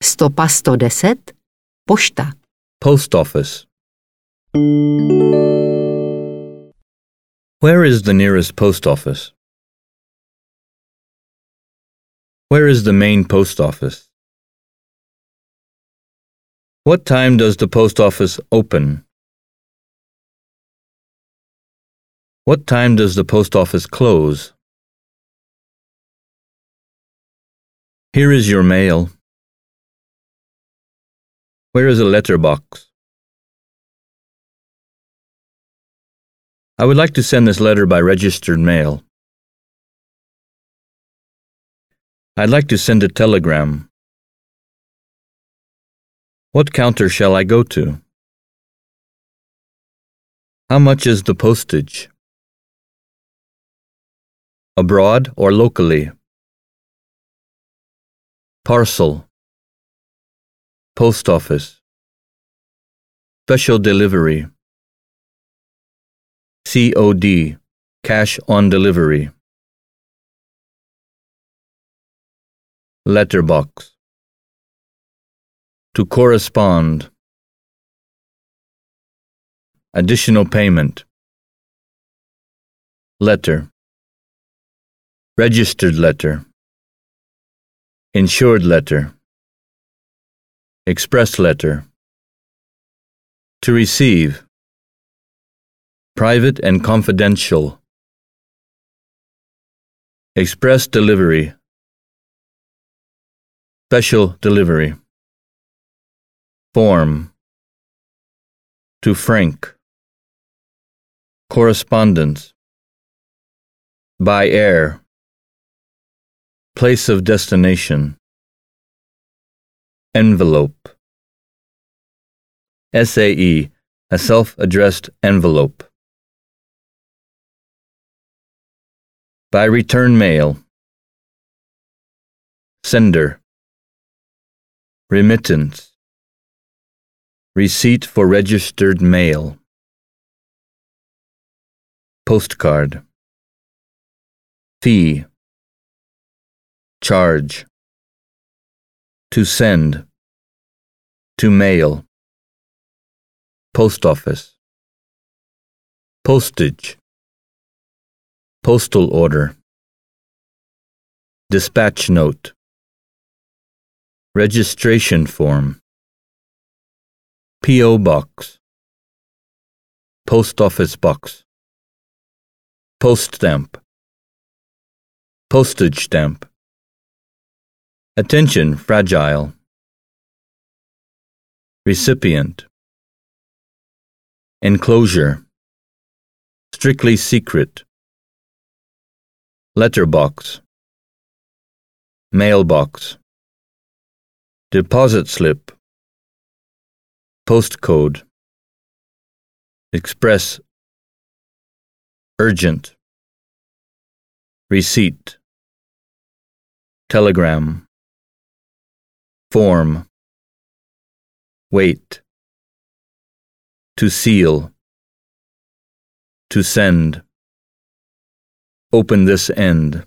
Stopa 110. Pošta. Post office. Where is the nearest post office? Where is the main post office? What time does the post office open? What time does the post office close? Here is your mail. Where is a letterbox? I would like to send this letter by registered mail. I'd like to send a telegram. What counter shall I go to? How much is the postage? Abroad or locally? Parcel. Post office. Special delivery. COD. Cash on delivery. Letterbox. To correspond. Additional payment. Letter. Registered letter. Insured letter. Express letter. To receive. Private and confidential. Express delivery. Special delivery. Form. To frank. Correspondence. By air. Place of destination. Envelope. SAE, a self-addressed envelope. By return mail. Sender. Remittance. Receipt for registered mail. Postcard. Fee. Charge. To send. To mail. Post office. Postage. Postal order. Dispatch note. Registration form. P.O. box. Post office box. Post stamp. Postage stamp. Attention, fragile. Recipient. Enclosure. Strictly secret. Letterbox. Mailbox. Deposit slip. Postcode. Express. Urgent. Receipt. Telegram. Form. Wait. To seal. To send. Open this end.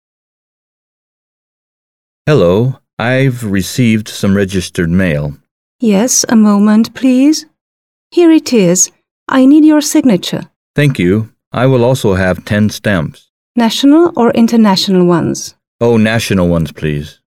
Hello, I've received some registered mail. Yes, a moment, please. Here it is. I need your signature. Thank you. I will also have 10 stamps. National or international ones? Oh, national ones, please.